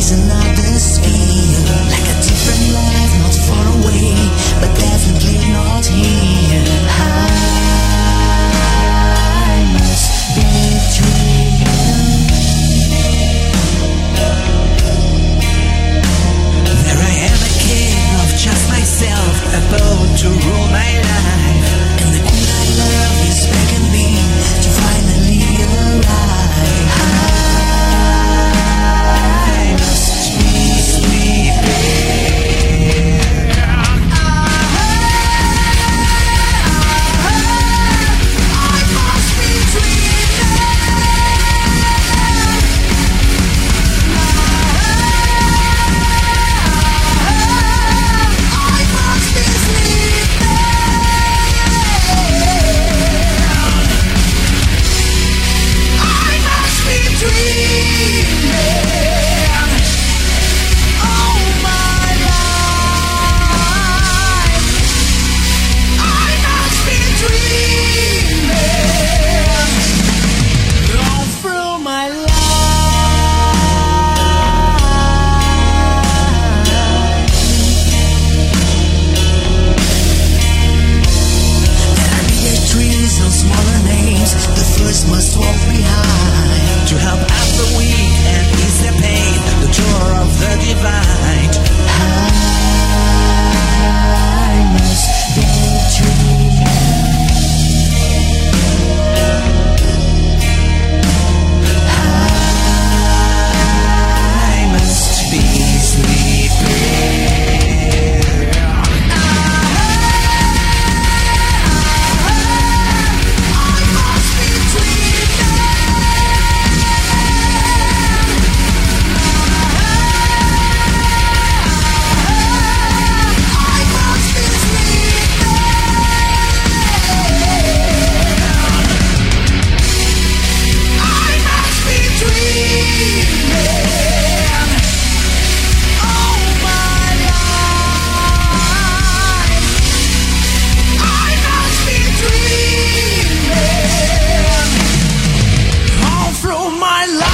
is another sphere, like a different life, not far away, but definitely not here. I must be dreaming. There I am, a king of just myself, about to rule my life, and the queen I love is begging me to finally arrive. I must be sleeping. I must be must walk behind to help out the weak and ease their pain, the tour of the divine. I must be dreaming. I must be sleeping. My life.